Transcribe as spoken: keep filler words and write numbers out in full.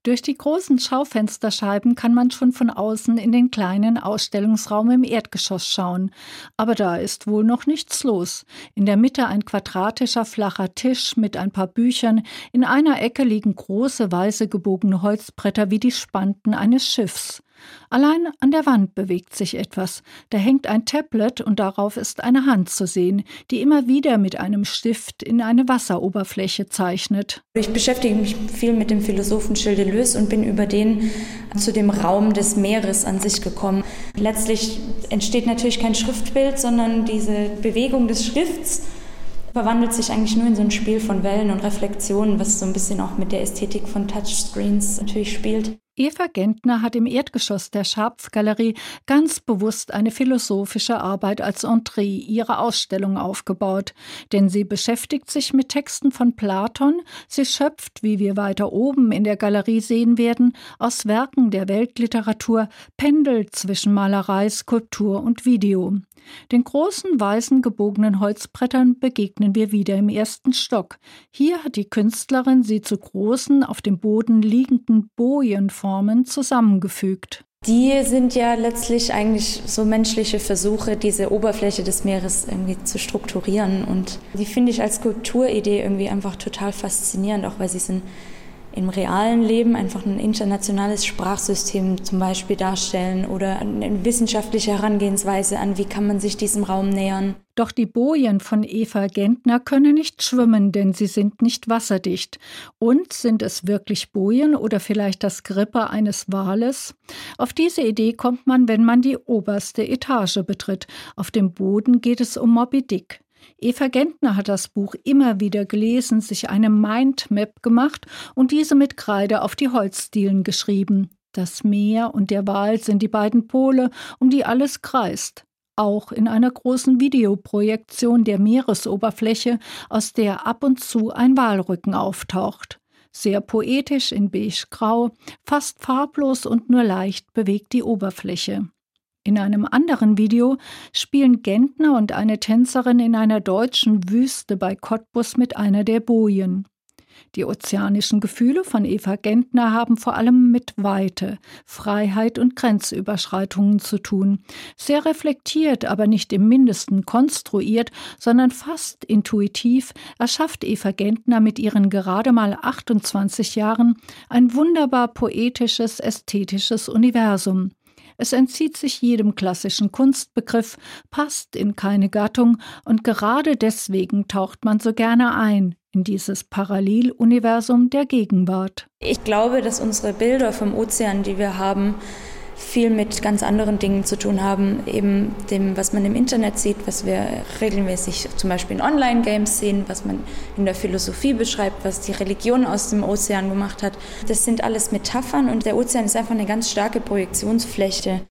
Durch die großen Schaufensterscheiben kann man schon von außen in den kleinen Ausstellungsraum im Erdgeschoss schauen. Aber da ist wohl noch nichts los. In der Mitte ein quadratischer, flacher Tisch mit ein paar Büchern. In einer Ecke liegen große, weiße, gebogene Holzbretter wie die Spanten eines Schiffs. Allein an der Wand bewegt sich etwas. Da hängt ein Tablet und darauf ist eine Hand zu sehen, die immer wieder mit einem Stift in eine Wasseroberfläche zeichnet. Ich beschäftige mich viel mit dem Philosophen Gilles Deleuze und bin über den zu dem Raum des Meeres an sich gekommen. Letztlich entsteht natürlich kein Schriftbild, sondern diese Bewegung des Schrifts verwandelt sich eigentlich nur in so ein Spiel von Wellen und Reflexionen, was so ein bisschen auch mit der Ästhetik von Touchscreens natürlich spielt. Eva Gentner hat im Erdgeschoss der Scharpf-Galerie ganz bewusst eine philosophische Arbeit als Entree ihrer Ausstellung aufgebaut. Denn sie beschäftigt sich mit Texten von Platon, sie schöpft, wie wir weiter oben in der Galerie sehen werden, aus Werken der Weltliteratur, pendelt zwischen Malerei, Skulptur und Video. Den großen, weißen, gebogenen Holzbrettern begegnen wir wieder im ersten Stock. Hier hat die Künstlerin sie zu großen, auf dem Boden liegenden Bojenformen zusammengefügt. Die sind ja letztlich eigentlich so menschliche Versuche, diese Oberfläche des Meeres irgendwie zu strukturieren. Und die finde ich als Skulpturidee irgendwie einfach total faszinierend, auch weil sie sind im realen Leben einfach ein internationales Sprachsystem zum Beispiel darstellen oder eine wissenschaftliche Herangehensweise an, wie kann man sich diesem Raum nähern. Doch die Bojen von Eva Gentner können nicht schwimmen, denn sie sind nicht wasserdicht. Und sind es wirklich Bojen oder vielleicht das Gerippe eines Wales? Auf diese Idee kommt man, wenn man die oberste Etage betritt. Auf dem Boden geht es um Moby Dick. Eva Gentner hat das Buch immer wieder gelesen, sich eine Mindmap gemacht und diese mit Kreide auf die Holzdielen geschrieben. Das Meer und der Wal sind die beiden Pole, um die alles kreist. Auch in einer großen Videoprojektion der Meeresoberfläche, aus der ab und zu ein Walrücken auftaucht. Sehr poetisch in beige-grau, fast farblos und nur leicht bewegt die Oberfläche. In einem anderen Video spielen Gentner und eine Tänzerin in einer deutschen Wüste bei Cottbus mit einer der Bojen. Die ozeanischen Gefühle von Eva Gentner haben vor allem mit Weite, Freiheit und Grenzüberschreitungen zu tun. Sehr reflektiert, aber nicht im Mindesten konstruiert, sondern fast intuitiv erschafft Eva Gentner mit ihren gerade mal achtundzwanzig Jahren ein wunderbar poetisches, ästhetisches Universum. Es entzieht sich jedem klassischen Kunstbegriff, passt in keine Gattung und gerade deswegen taucht man so gerne ein in dieses Paralleluniversum der Gegenwart. Ich glaube, dass unsere Bilder vom Ozean, die wir haben, viel mit ganz anderen Dingen zu tun haben, eben dem, was man im Internet sieht, was wir regelmäßig zum Beispiel in Online-Games sehen, was man in der Philosophie beschreibt, was die Religion aus dem Ozean gemacht hat. Das sind alles Metaphern und der Ozean ist einfach eine ganz starke Projektionsfläche.